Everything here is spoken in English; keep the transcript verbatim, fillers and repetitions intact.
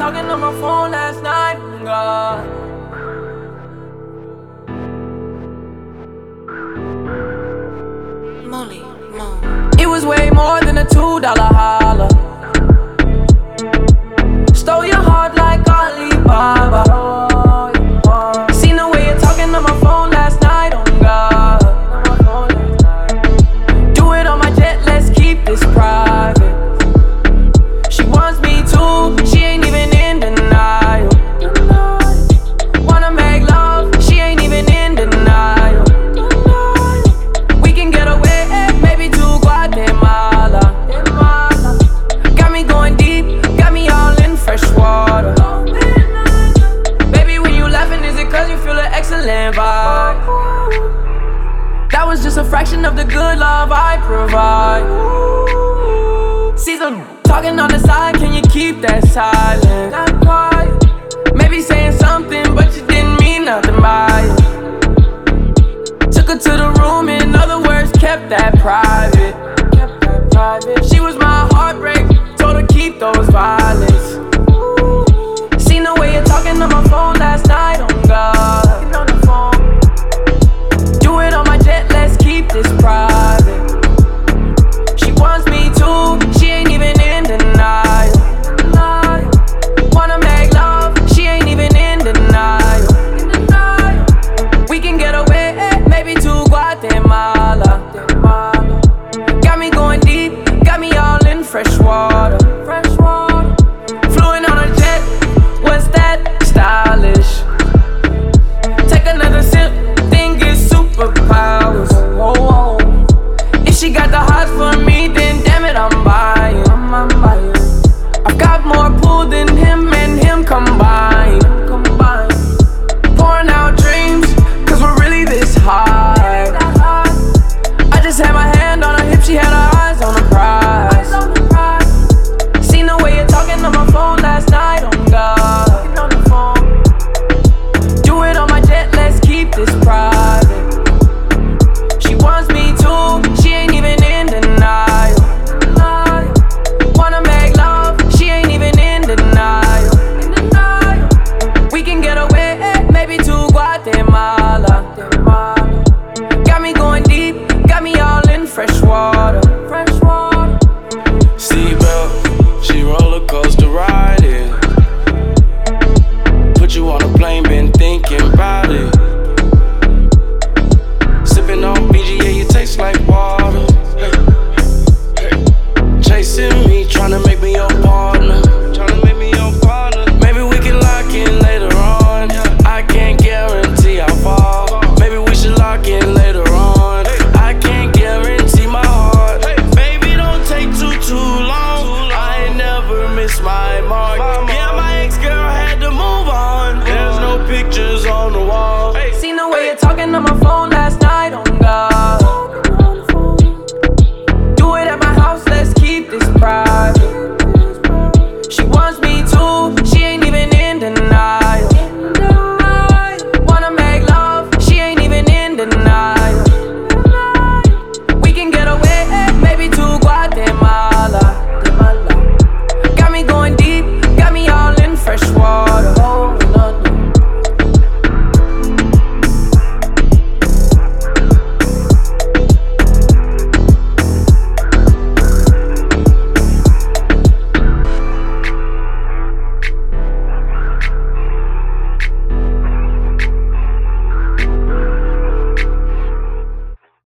talking on my phone last night, God. Molly, Mo. It was way more than a two dollar holler. Stole your heart like Alibaba. Seen the way you're talking on my phone last night, oh God. Do it on my jet, let's keep this private. She wants me too, she ain't even in denial. Wanna make love, she ain't even in denial. We can get away, maybe to Guatemala. Got me going deep, got me all in fresh water. Baby, when you laughing, is it cause you feel an excellent vibe? That was just a fraction of the good love I provide. See some talking on the side, can you keep that silent? Not quiet. Maybe saying something, but you didn't mean nothing by it. Took her to the room, in other words, kept that private. Kept that private. She was my heartbreak, told her keep those violets. Seen the way you're talking on my phone last night, oh God. On the phone. Do it on my jet, let's keep this private. She wants me too, she ain't even in denial. Wanna make love, she ain't even in denial. We can get away, maybe to Guatemala. Got me going deep, got me all in fresh water. Fluent on a jet, what's that? Stylish. Take another sip, think it's superpowers. Whoa, whoa. If she got the hots for me, then damn it, I'm buying. I'm buying. I've got more pull than him and him combined. Pouring out dreams, cause we're really this high. I just had my hand on her hip, she had her eyes on the prize. Seen the way you're talking on my phone last night, oh God. Do it on my jet, let's keep this private. She wants me too, she ain't even in denial. Wanna make love, she ain't even in denial. We can get away, maybe to Guatemala. Got me going deep, got me all in fresh water. Seatbelt, she roller coaster riding. Put you on a plane, been thinking about it. Sipping on B G A, you taste like water. Chasing me, tryna make me your partner. Tryna make me your partner. Maybe we can lock in later on. I can't guarantee how far. Maybe we should lock in later on. I can't guarantee my heart. Baby, don't take too, too long. I ain't never miss my mark. Yeah, my ex-girl had to move on. There's no pictures on the wall. Seen the way you're talking on my phone last night, oh God. Do it at my house, let's keep this private. She wants me too, she ain't even in denial. Wanna make love, she ain't even in denial.